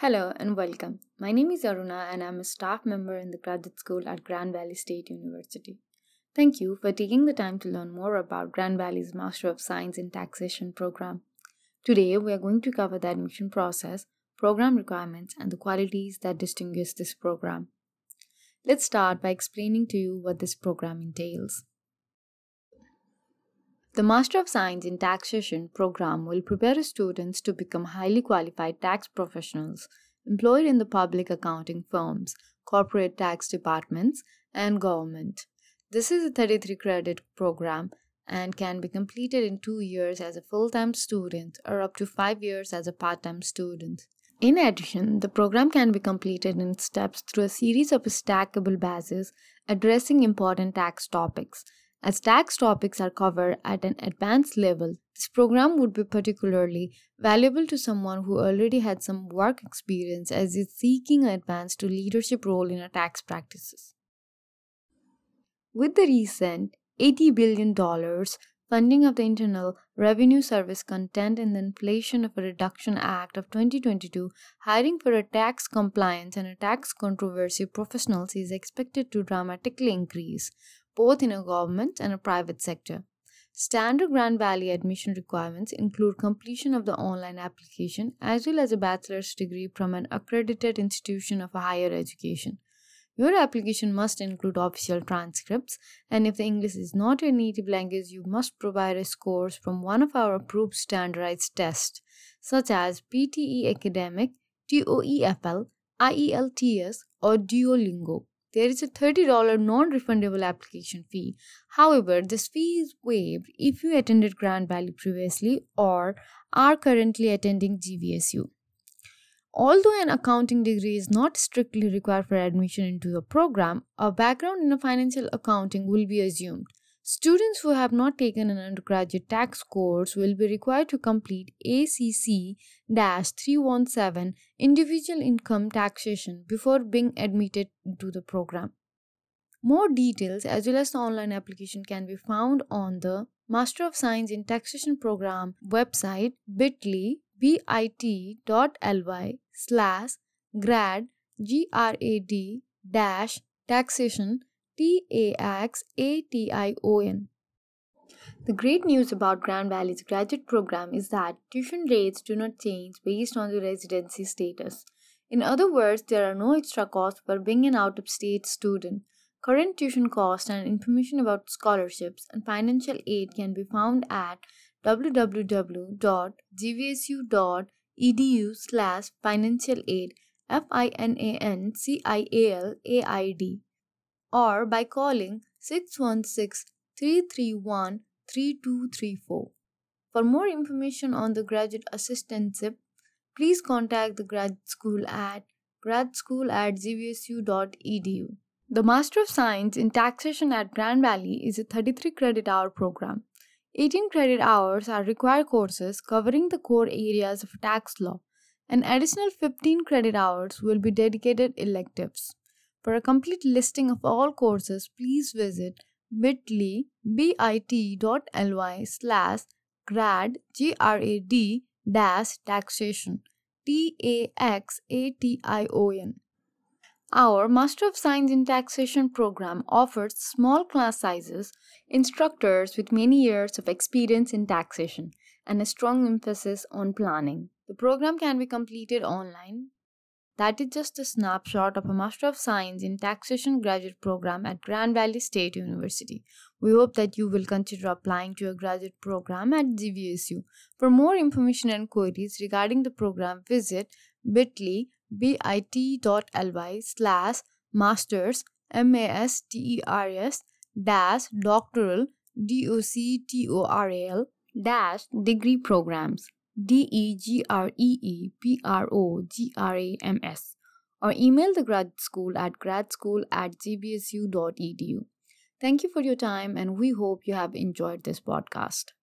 Hello and welcome. My name is Aruna and I'm a staff member in the graduate school at Grand Valley State University. Thank you for taking the time to learn more about Grand Valley's Master of Science in Taxation program. Today we are going to cover the admission process, program requirements, and the qualities that distinguish this program. Let's start by explaining to you what this program entails. The Master of Science in Taxation program will prepare students to become highly qualified tax professionals employed in the public accounting firms, corporate tax departments, and government. This is a 33 credit program and can be completed in 2 years as a full-time student or up to 5 years as a part-time student. In addition, the program can be completed in steps through a series of stackable bases addressing important tax topics. As tax topics are covered at an advanced level, this program would be particularly valuable to someone who already had some work experience as is seeking an advance to leadership role in a tax practices. With the recent $80 billion funding of the Internal Revenue Service content in the Inflation Reduction Act of 2022, hiring for a tax compliance and a tax controversy professionals is expected to dramatically increase, both in a government and a private sector. Standard Grand Valley admission requirements include completion of the online application as well as a bachelor's degree from an accredited institution of higher education. Your application must include official transcripts, and if the English is not your native language, you must provide a scores from one of our approved standardized tests, such as PTE Academic, TOEFL, IELTS, or Duolingo. There is a $30 non-refundable application fee. However, this fee is waived if you attended Grand Valley previously or are currently attending GVSU. Although an accounting degree is not strictly required for admission into the program, a background in financial accounting will be assumed. Students who have not taken an undergraduate tax course will be required to complete ACC-317 Individual Income Taxation before being admitted into the program. More details as well as the online application can be found on the Master of Science in Taxation program website bit.ly/grad taxation. The great news about Grand Valley's graduate program is that tuition rates do not change based on the residency status. In other words, there are no extra costs for being an out-of-state student. Current tuition costs and information about scholarships and financial aid can be found at www.gvsu.edu/financialaid financialaid or by calling 616-331-3234. For more information on the graduate assistantship, please contact the grad school at gradschool@gvsu.edu. The Master of Science in Taxation at Grand Valley is a 33 credit hour program. 18 credit hours are required courses covering the core areas of tax law. An additional 15 credit hours will be dedicated electives. For a complete listing of all courses, please visit bit.ly/grad-taxation taxation. Our Master of Science in Taxation program offers small class sizes, instructors with many years of experience in taxation, and a strong emphasis on planning. The program can be completed online. That is just a snapshot of a Master of Science in Taxation graduate program at Grand Valley State University. We hope that you will consider applying to a graduate program at GVSU. For more information and queries regarding the program, visit bit.ly/masters doctoral degree programs DEGREE programs or email the grad school at gradschool@gbsu.edu. Thank you for your time and we hope you have enjoyed this podcast.